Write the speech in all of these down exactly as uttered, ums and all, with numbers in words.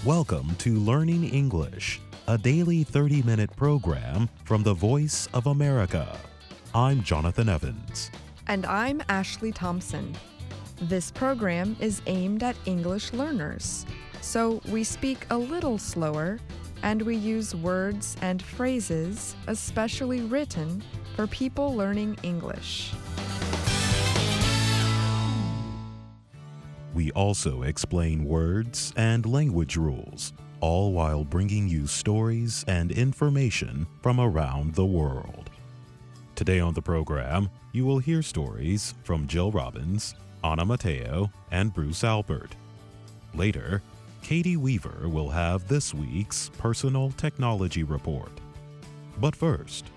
Welcome to Learning English, a daily thirty-minute program from the Voice of America. I'm Jonathan Evans. And I'm Ashley Thompson. This program is aimed at English learners, so we speak a little slower and we use words and phrases especially written for people learning English. We also explain words and language rules, all while bringing you stories and information from around the world. Today on the program, you will hear stories from Jill Robbins, Anna Mateo, and Bruce Albert. Later, Katie Weaver will have this week's Personal Technology Report. But first,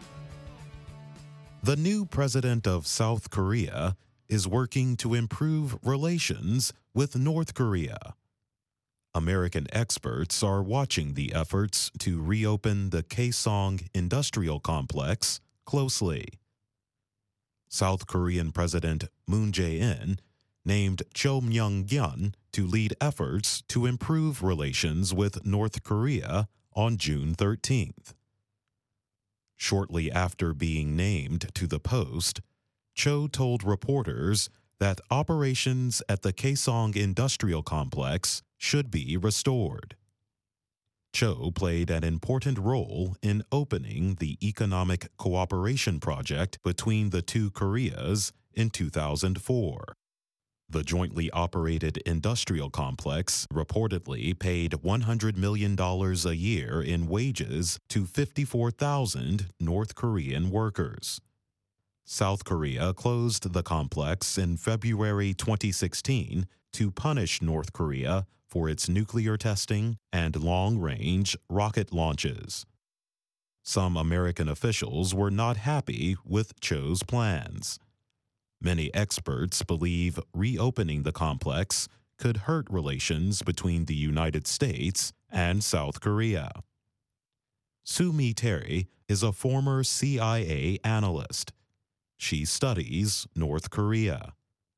the new president of South Korea is working to improve relations with North Korea. American experts are watching the efforts to reopen the Kaesong Industrial Complex closely. South Korean President Moon Jae-in named Cho Myung-gyun to lead efforts to improve relations with North Korea on June thirteenth. Shortly after being named to the post, Cho told reporters that operations at the Kaesong Industrial Complex should be restored. Cho played an important role in opening the Economic Cooperation Project between the two Koreas in two thousand four. The jointly operated industrial complex reportedly paid one hundred million dollars a year in wages to fifty-four thousand North Korean workers. South Korea closed the complex in February twenty sixteen to punish North Korea for its nuclear testing and long-range rocket launches. Some American officials were not happy with Cho's plans. Many experts believe reopening the complex could hurt relations between the United States and South Korea. Sue Mi Terry is a former C I A analyst. She studies North Korea.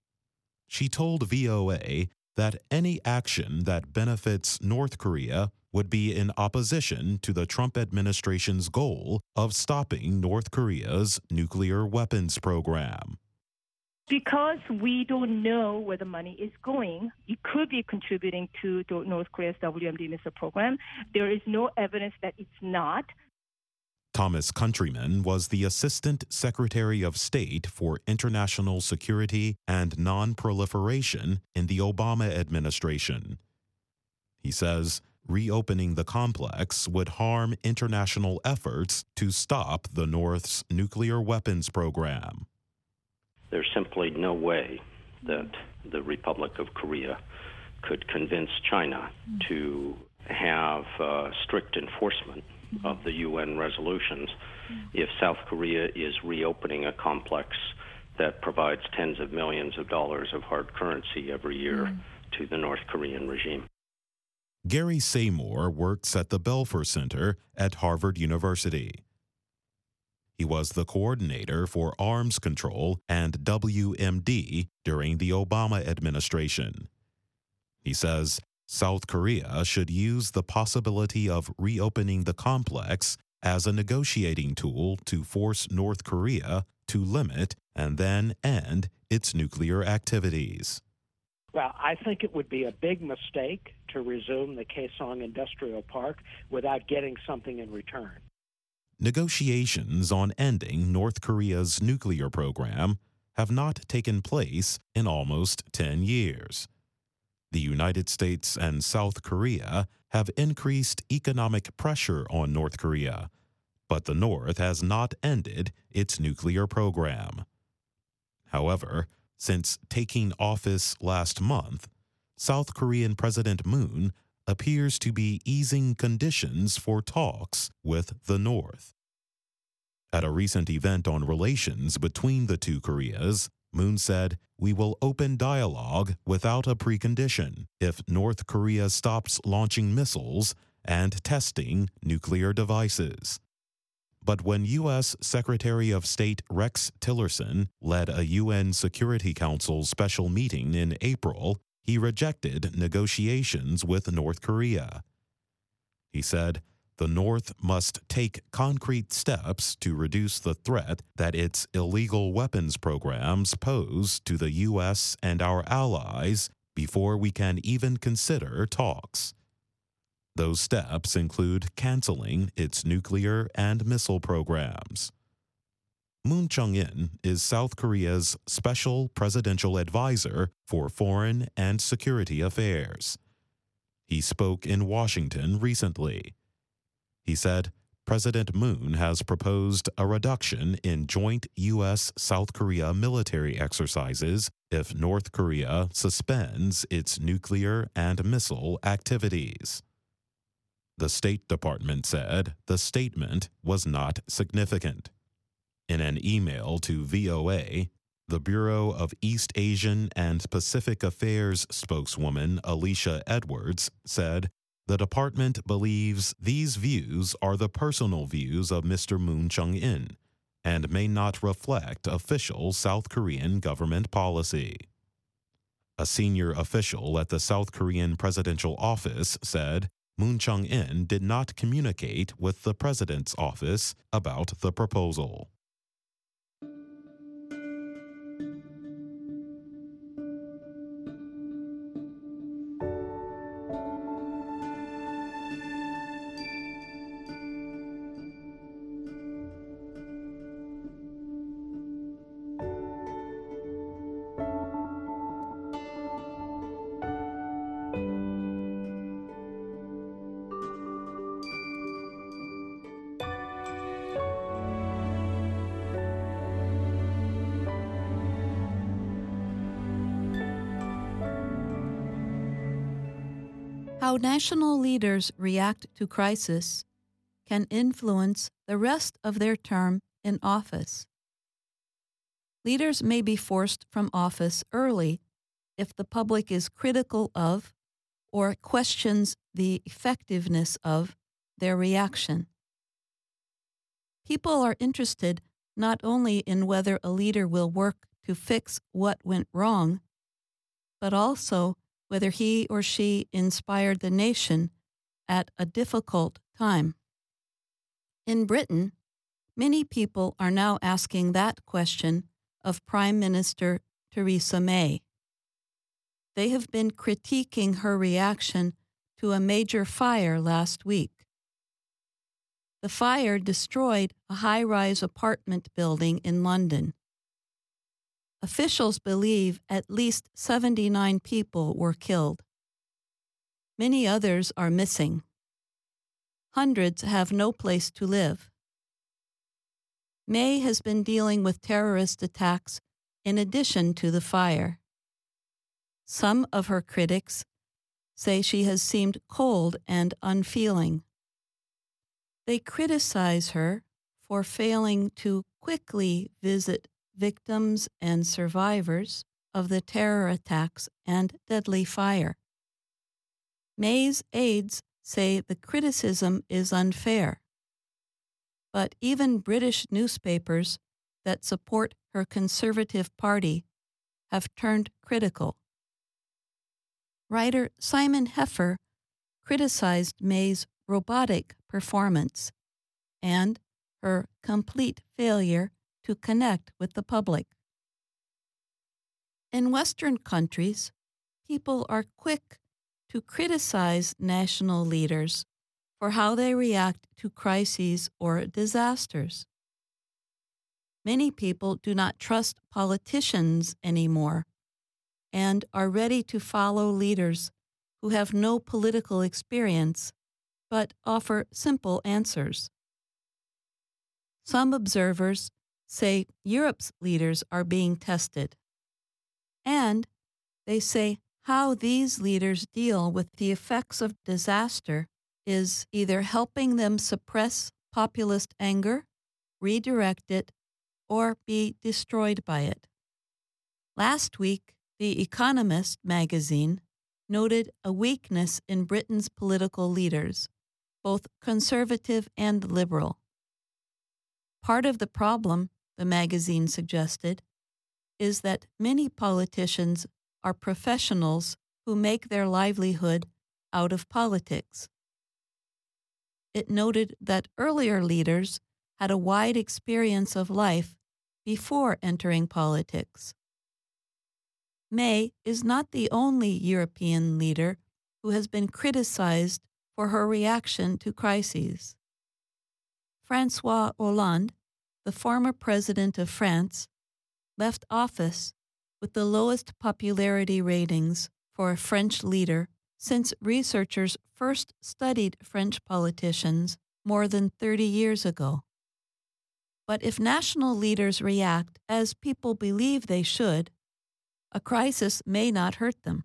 She told V O A that any action that benefits North Korea would be in opposition to the Trump administration's goal of stopping North Korea's nuclear weapons program. Because we don't know where the money is going, it could be contributing to North Korea's W M D missile program. There is no evidence that it's not. Thomas Countryman was the Assistant Secretary of State for International Security and Non-Proliferation in the Obama administration. He says reopening the complex would harm international efforts to stop the North's nuclear weapons program. There's simply no way that the Republic of Korea could convince China to have uh, strict enforcement of the U N resolutions if South Korea is reopening a complex that provides tens of millions of dollars of hard currency every year mm. to the North Korean regime. Gary Seymour works at the Belfer Center at Harvard University. He was the coordinator for arms control and W M D during the Obama administration. He says South Korea should use the possibility of reopening the complex as a negotiating tool to force North Korea to limit and then end its nuclear activities. Well, I think it would be a big mistake to resume the Kaesong Industrial Park without getting something in return. Negotiations on ending North Korea's nuclear program have not taken place in almost ten years. The United States and South Korea have increased economic pressure on North Korea, but the North has not ended its nuclear program. However, since taking office last month, South Korean President Moon appears to be easing conditions for talks with the North. At a recent event on relations between the two Koreas, Moon said, "We will open dialogue without a precondition if North Korea stops launching missiles and testing nuclear devices." But when U S Secretary of State Rex Tillerson led a U N Security Council special meeting in April, he rejected negotiations with North Korea. He said, "The North must take concrete steps to reduce the threat that its illegal weapons programs pose to the U S and our allies before we can even consider talks." Those steps include canceling its nuclear and missile programs. Moon Chung-in is South Korea's special presidential advisor for foreign and security affairs. He spoke in Washington recently. He said President Moon has proposed a reduction in joint U S South Korea military exercises if North Korea suspends its nuclear and missile activities. The State Department said the statement was not significant. In an email to V O A, the Bureau of East Asian and Pacific Affairs spokeswoman Alicia Edwards said the department believes these views are the personal views of Mister Moon Chung-in and may not reflect official South Korean government policy. A senior official at the South Korean presidential office said Moon Chung-in did not communicate with the president's office about the proposal. How national leaders react to crisis can influence the rest of their term in office. Leaders may be forced from office early if the public is critical of or questions the effectiveness of their reaction. People are interested not only in whether a leader will work to fix what went wrong, but also whether he or she inspired the nation at a difficult time. In Britain, many people are now asking that question of Prime Minister Theresa May. They have been critiquing her reaction to a major fire last week. The fire destroyed a high-rise apartment building in London. Officials believe at least seventy-nine people were killed. Many others are missing. Hundreds have no place to live. May has been dealing with terrorist attacks in addition to the fire. Some of her critics say she has seemed cold and unfeeling. They criticize her for failing to quickly visit victims and survivors of the terror attacks and deadly fire. May's aides say the criticism is unfair, but even British newspapers that support her Conservative Party have turned critical. Writer Simon Heffer criticized May's robotic performance and her complete failure to connect with the public. In Western countries, people are quick to criticize national leaders for how they react to crises or disasters. Many people do not trust politicians anymore and are ready to follow leaders who have no political experience but offer simple answers. Some observers say Europe's leaders are being tested, and they say how these leaders deal with the effects of disaster is either helping them suppress populist anger, redirect it, or be destroyed by it. Last week, The Economist magazine noted a weakness in Britain's political leaders, both conservative and liberal. Part of the problem, the magazine suggested, is that many politicians are professionals who make their livelihood out of politics. it noted that earlier leaders had a wide experience of life before entering politics. May is not the only European leader who has been criticized for her reaction to crises. François Hollande, the former president of France, left office with the lowest popularity ratings for a French leader since researchers first studied French politicians more than thirty years ago. But if national leaders react as people believe they should, a crisis may not hurt them.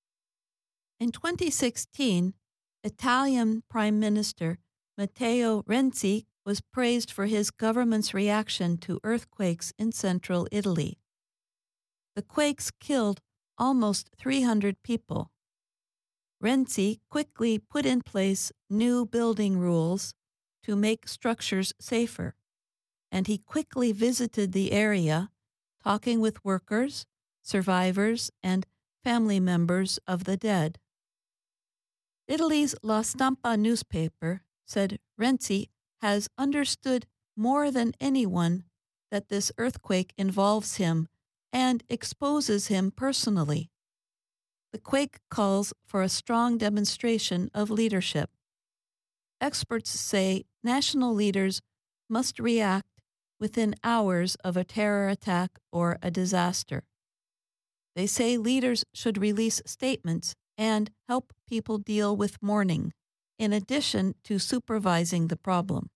In twenty sixteen, Italian Prime Minister Matteo Renzi was praised for his government's reaction to earthquakes in central Italy. The quakes killed almost three hundred people. Renzi quickly put in place new building rules to make structures safer, and he quickly visited the area, talking with workers, survivors, and family members of the dead. Italy's La Stampa newspaper said Renzi has understood more than anyone that this earthquake involves him and exposes him personally. The quake calls for a strong demonstration of leadership. Experts say national leaders must react within hours of a terror attack or a disaster. They say leaders should release statements and help people deal with mourning, in addition to supervising the problem.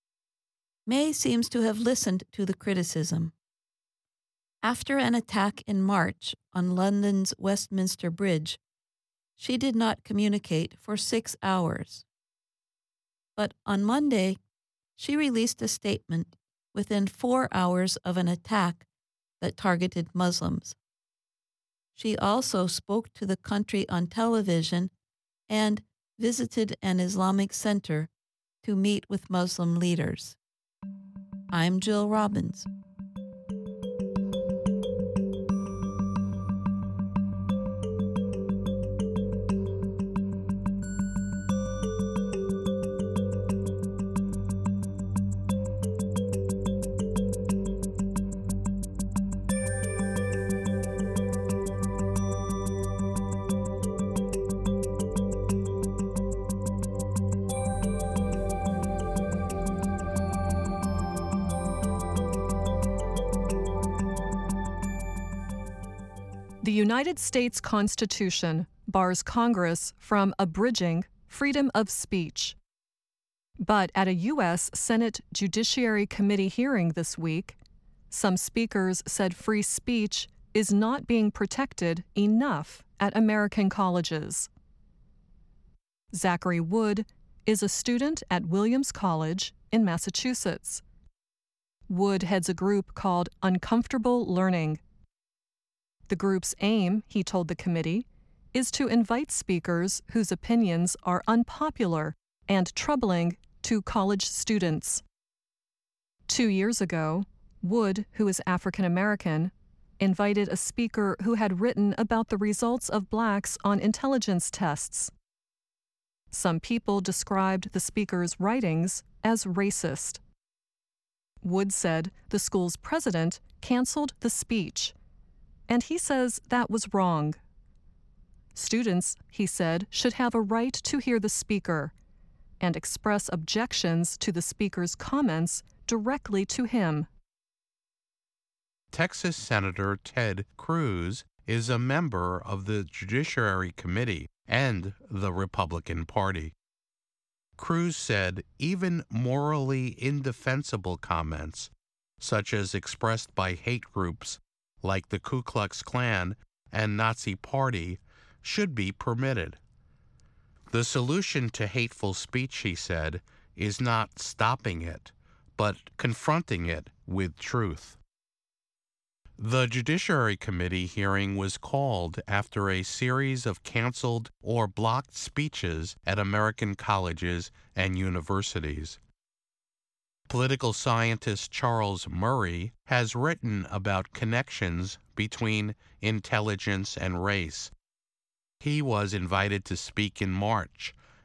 May seems to have listened to the criticism. After an attack in March on London's Westminster Bridge, she did not communicate for six hours. But on Monday, she released a statement within four hours of an attack that targeted Muslims. She also spoke to the country on television and visited an Islamic center to meet with Muslim leaders. I'm Jill Robbins. The United States Constitution bars Congress from abridging freedom of speech. But at a U S Senate Judiciary Committee hearing this week, some speakers said free speech is not being protected enough at American colleges. Zachary Wood is a student at Williams College in Massachusetts. Wood heads a group called Uncomfortable Learning. The group's aim, he told the committee, is to invite speakers whose opinions are unpopular and troubling to college students. Two years ago, Wood, who is African American, invited a speaker who had written about the results of blacks on intelligence tests. Some people described the speaker's writings as racist. Wood said the school's president canceled the speech, and he says that was wrong. Students, he said, should have a right to hear the speaker and express objections to the speaker's comments directly to him. Texas Senator Ted Cruz is a member of the Judiciary Committee and the Republican Party. Cruz said even morally indefensible comments, such as expressed by hate groups like the Ku Klux Klan and Nazi Party, should be permitted. The solution to hateful speech, he said, is not stopping it, but confronting it with truth. The Judiciary Committee hearing was called after a series of canceled or blocked speeches at American colleges and universities. Political scientist Charles Murray has written about connections between intelligence and race. He was invited to speak in March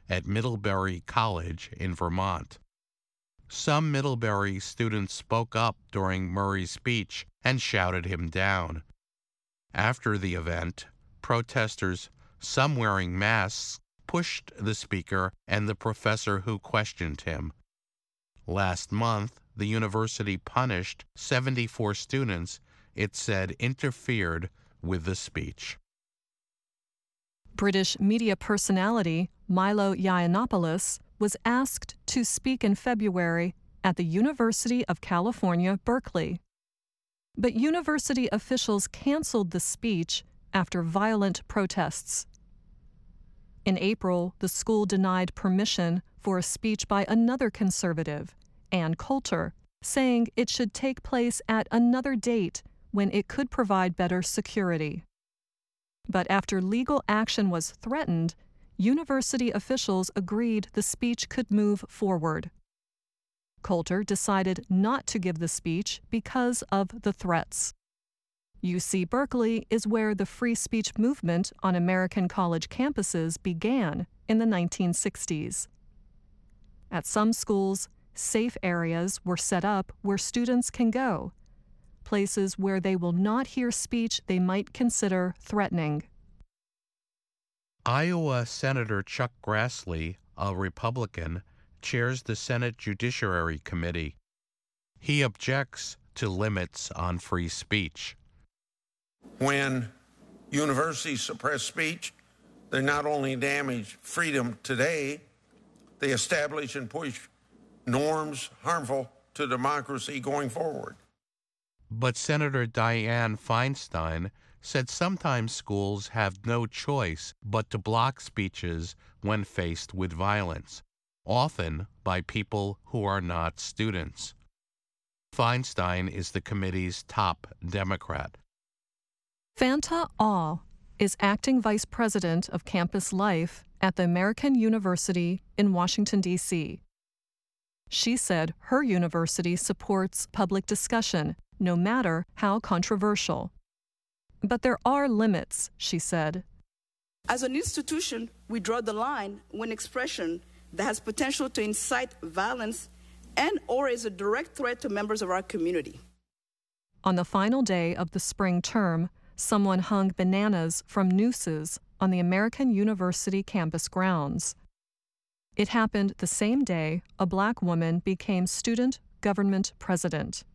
at Middlebury College in Vermont. Some Middlebury students spoke up during Murray's speech and shouted him down. After the event, protesters, some wearing masks, pushed the speaker and the professor who questioned him. Last month, the university punished seventy-four students it said interfered with the speech. British media personality Milo Yiannopoulos was asked to speak in February at the University of California, Berkeley. But university officials canceled the speech after violent protests. In April, the school denied permission for a speech by another conservative, Ann Coulter, saying it should take place at another date when it could provide better security. But after legal action was threatened, university officials agreed the speech could move forward. Coulter decided not to give the speech because of the threats. U C Berkeley is where the free speech movement on American college campuses began in the nineteen sixties. At some schools, safe areas were set up where students can go, places where they will not hear speech they might consider threatening. Iowa Senator Chuck Grassley, a Republican, chairs the Senate Judiciary Committee. He objects to limits on free speech. When universities suppress speech, they not only damage freedom today, they establish and push norms harmful to democracy going forward. But Senator Dianne Feinstein said sometimes schools have no choice but to block speeches when faced with violence, often by people who are not students. Feinstein is the committee's top Democrat. Fanta Aw is acting vice president of campus life at the American University in Washington, D C She said her university supports public discussion, no matter how controversial. But there are limits, she said. As an institution, we draw the line when expression that has potential to incite violence and or is a direct threat to members of our community. On the final day of the spring term, someone hung bananas from nooses on the American University campus grounds. It happened the same day a black woman became student government president.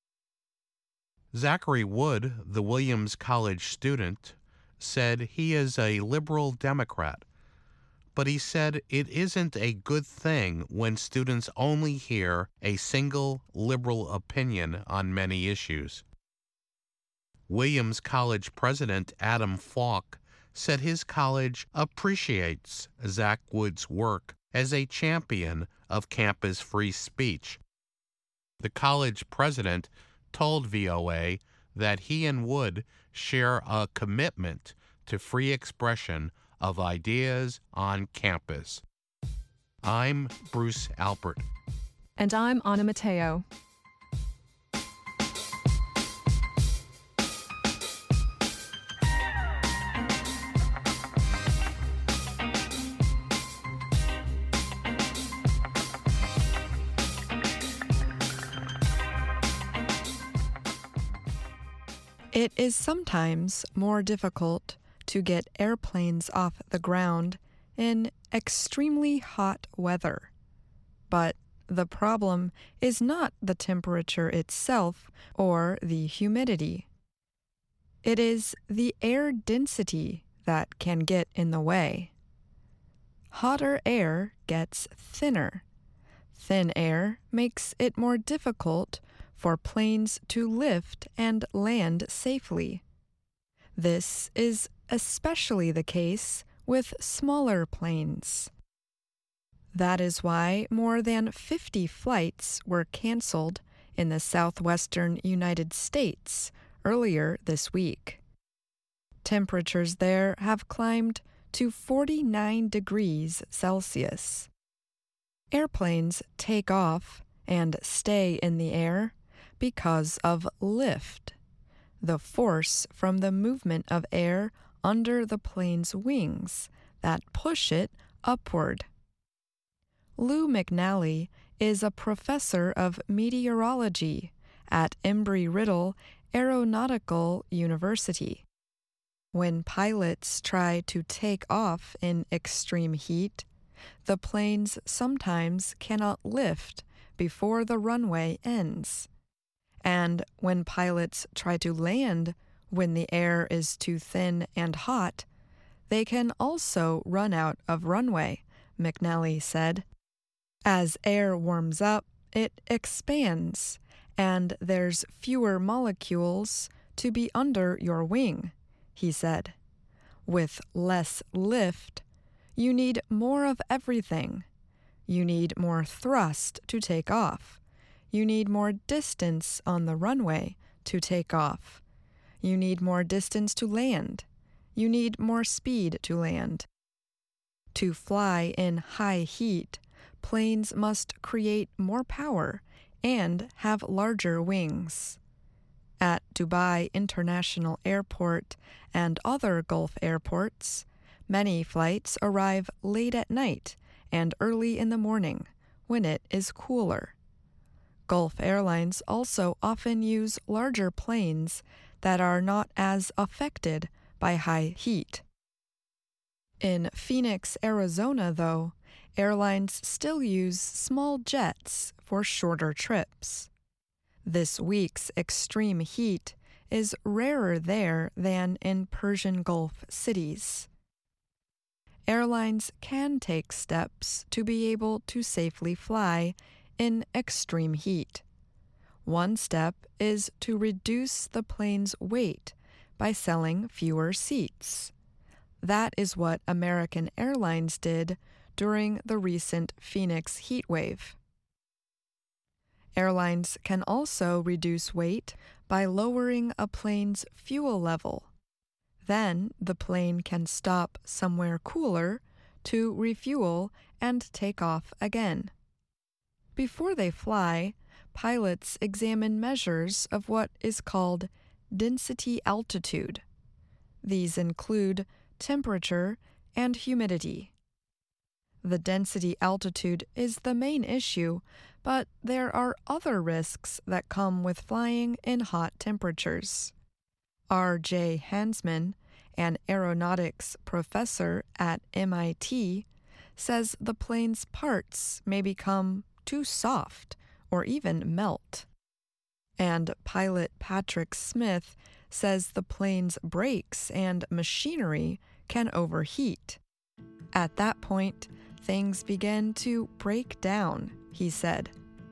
Zachary Wood, the Williams College student, said he is a liberal Democrat, but he said it isn't a good thing when students only hear a single liberal opinion on many issues. Williams College president Adam Falk said his college appreciates Zach Wood's work as a champion of campus free speech. The college president told V O A that he and Wood share a commitment to free expression of ideas on campus. I'm Bruce Alpert. And I'm Anna Matteo. It is sometimes more difficult to get airplanes off the ground in extremely hot weather. But the problem is not the temperature itself or the humidity. It is the air density that can get in the way. Hotter air gets thinner. Thin air makes it more difficult for planes to lift and land safely. This is especially the case with smaller planes. That is why more than fifty flights were canceled in the southwestern United States earlier this week. Temperatures there have climbed to forty-nine degrees Celsius. Airplanes take off and stay in the air because of lift, the force from the movement of air under the plane's wings that push it upward. Lou McNally is a professor of meteorology at Embry-Riddle Aeronautical University. When pilots try to take off in extreme heat, the planes sometimes cannot lift before the runway ends. And when pilots try to land when the air is too thin and hot, they can also run out of runway, McNally said. As air warms up, it expands, and there's fewer molecules to be under your wing, he said. With less lift, you need more of everything. You need more thrust to take off. You need more distance on the runway to take off. You need more distance to land. You need more speed to land. To fly in high heat, planes must create more power and have larger wings. At Dubai International Airport and other Gulf airports, many flights arrive late at night and early in the morning when it is cooler. Gulf Airlines also often use larger planes that are not as affected by high heat. In Phoenix, Arizona, though, airlines still use small jets for shorter trips. This week's extreme heat is rarer there than in Persian Gulf cities. Airlines can take steps to be able to safely fly in extreme heat. One step is to reduce the plane's weight by selling fewer seats. That is what American Airlines did during the recent Phoenix heat wave. Airlines can also reduce weight by lowering a plane's fuel level. Then the plane can stop somewhere cooler to refuel and take off again. Before they fly, pilots examine measures of what is called density altitude. These include temperature and humidity. The density altitude is the main issue, but there are other risks that come with flying in hot temperatures. R J Hansman, an aeronautics professor at M I T, says the plane's parts may become too soft or even melt. And pilot Patrick Smith says the plane's brakes and machinery can overheat. At that point, things begin to break down, he said.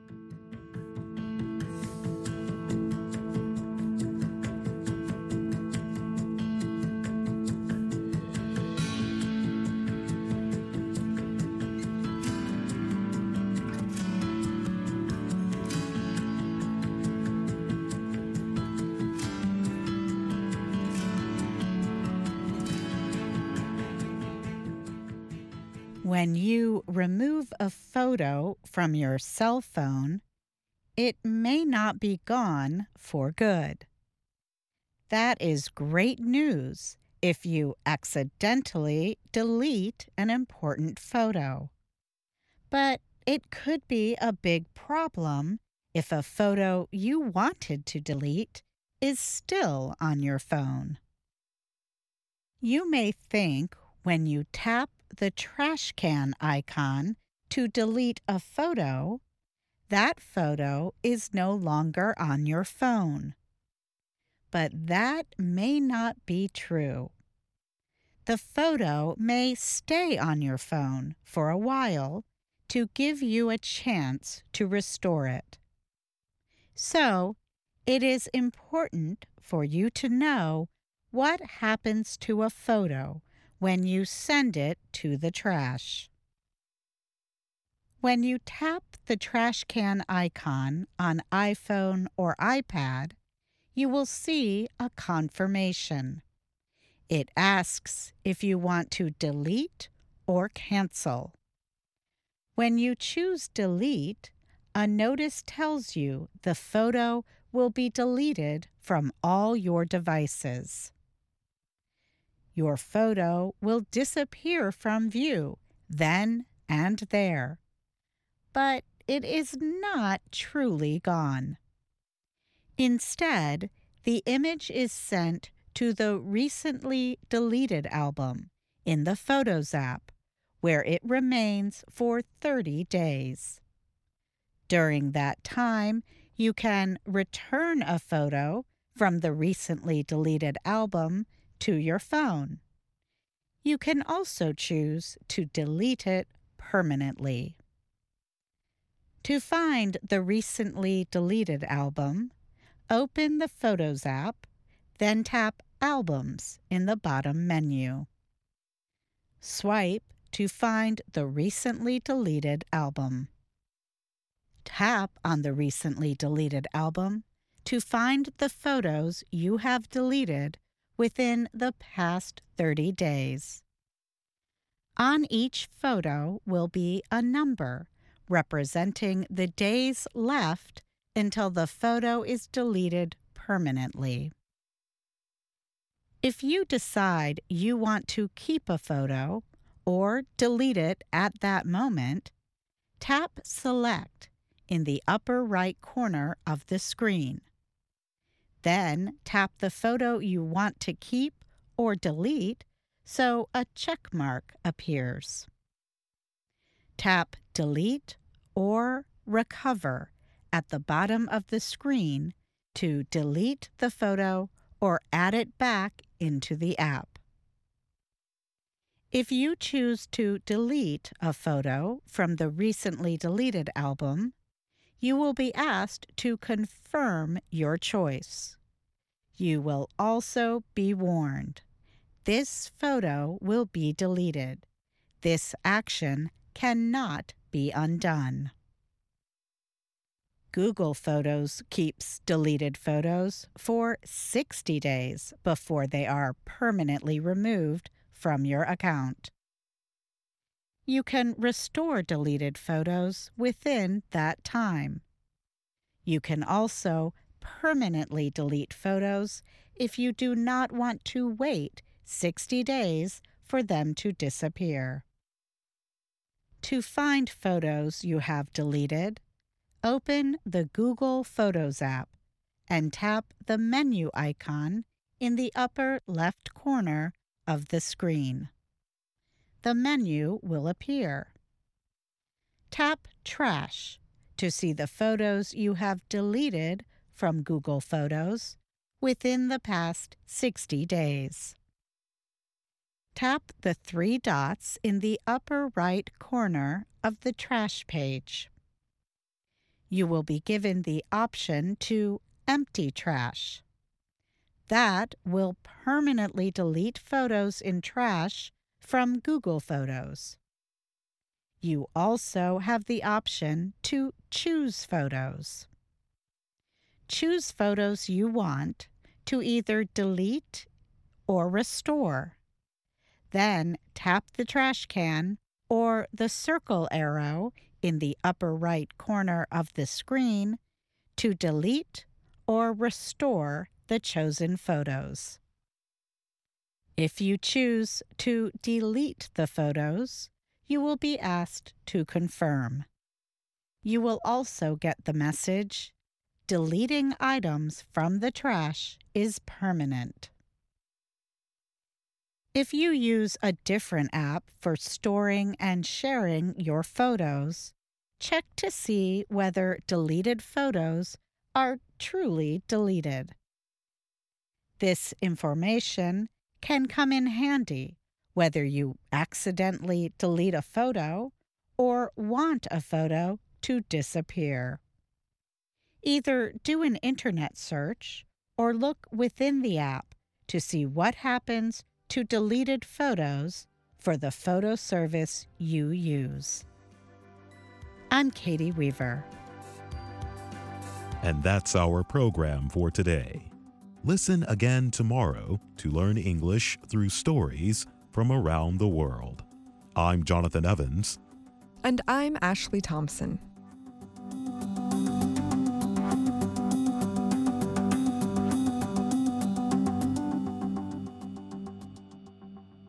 When you remove a photo from your cell phone, it may not be gone for good. That is great news if you accidentally delete an important photo. But it could be a big problem if a photo you wanted to delete is still on your phone. You may think when you tap the trash can icon to delete a photo, that photo is no longer on your phone. But that may not be true. The photo may stay on your phone for a while to give you a chance to restore it. So, it is important for you to know what happens to a photo when you send it to the trash. When you tap the trash can icon on iPhone or iPad, you will see a confirmation. It asks if you want to delete or cancel. When you choose delete, a notice tells you the photo will be deleted from all your devices. Your photo will disappear from view then and there. but it is not truly gone. Instead, the image is sent to the recently deleted album in the Photos app, where it remains for thirty days. During that time, you can return a photo from the recently deleted album to your phone. You can also choose to delete it permanently. To find the recently deleted album, open the Photos app, then tap Albums in the bottom menu. Swipe to find the recently deleted album. Tap on the recently deleted album to find the photos you have deleted within the past thirty days. On each photo will be a number representing the days left until the photo is deleted permanently. If you decide you want to keep a photo or delete it at that moment, tap Select in the upper right corner of the screen. Then tap the photo you want to keep or delete so a check mark appears. Tap Delete or Recover at the bottom of the screen to delete the photo or add it back into the app. If you choose to delete a photo from the recently deleted album, you will be asked to confirm your choice. You will also be warned. This photo will be deleted. This action cannot be undone. Google Photos keeps deleted photos for sixty days before they are permanently removed from your account. You can restore deleted photos within that time. You can also permanently delete photos if you do not want to wait sixty days for them to disappear. To find photos you have deleted, open the Google Photos app and tap the menu icon in the upper left corner of the screen. The menu will appear. Tap Trash to see the photos you have deleted from Google Photos within the past sixty days. Tap the three dots in the upper right corner of the Trash page. You will be given the option to empty trash. That will permanently delete photos in trash from Google Photos. You also have the option to choose photos. Choose photos you want to either delete or restore. Then tap the trash can or the circle arrow in the upper right corner of the screen to delete or restore the chosen photos. If you choose to delete the photos, you will be asked to confirm. You will also get the message, "Deleting items from the trash is permanent." If you use a different app for storing and sharing your photos, check to see whether deleted photos are truly deleted. This information can come in handy whether you accidentally delete a photo or want a photo to disappear. Either do an internet search or look within the app to see what happens to deleted photos for the photo service you use. I'm Katie Weaver. And that's our program for today. Listen again tomorrow to learn English through stories from around the world. I'm Jonathan Evans. And I'm Ashley Thompson.